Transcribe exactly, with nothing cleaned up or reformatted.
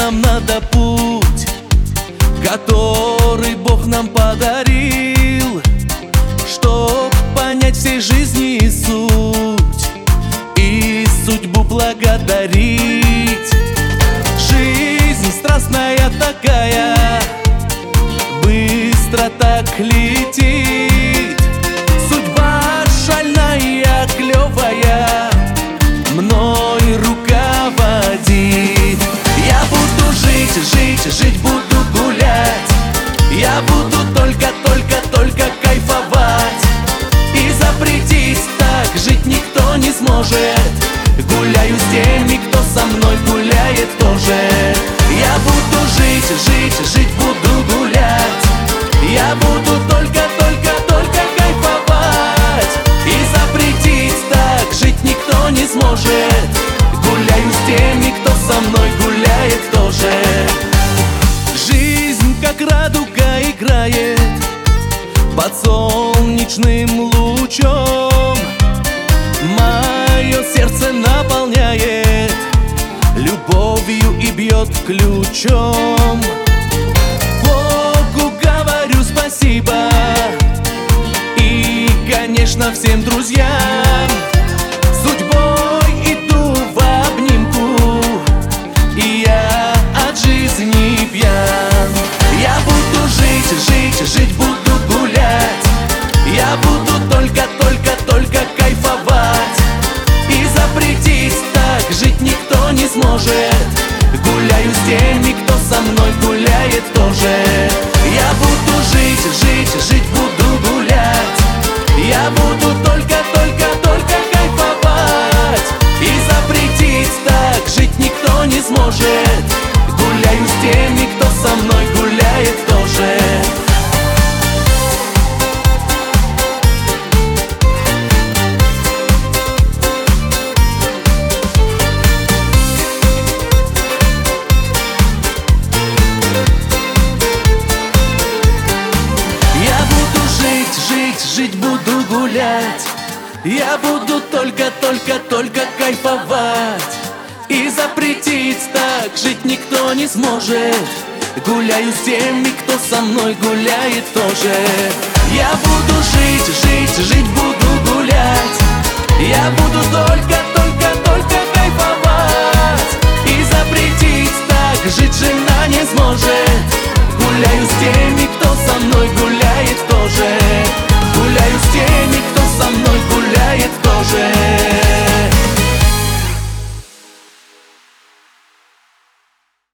нам надо путь, который Бог нам подарил, чтоб понять всей жизни суть и судьбу благодарить. Жизнь страстная такая, быстро так летит. Судьба шальная, клевая, мной руководит. Я буду жить, жить, жить буду гулять. Я буду только, только, только кайфовать. И запретить так жить никто не сможет. Гуляю с теми, кто со мной гуляет тоже. Я буду жить, жить, жить буду гулять. Я буду только, только, только кайфовать. И запретить так жить никто не сможет. Гуляю с теми, кто со мной гуляет тоже. Жизнь как радуга играет под солнечным лучом. Мое сердце наполняет любовью и бьет ключом. Богу говорю спасибо и, конечно, всем друзьям. Судьбой иду в обнимку, и я от жизни пьян. Я буду жить, жить, жить буду гулять. Я буду только, только, только кайфовать. И запретить так жить никто не сможет. Гуляю с теми, кто со мной гуляет тоже. Я буду жить, жить, жить буду гулять. Я буду только, только, только кайфовать. И запретить так жить никто не сможет. Гуляю с теми, кто со мной гуляет тоже. Жить буду гулять. Я буду только, только, только кайфовать. И запретить так жить никто не сможет. Гуляю с теми, кто со мной гуляет тоже. Я буду жить, жить, жить буду гулять. Я буду только, только, только кайфовать. И запретить так жить жена не сможет. Гуляю с теми, кто со мной гуляет тоже.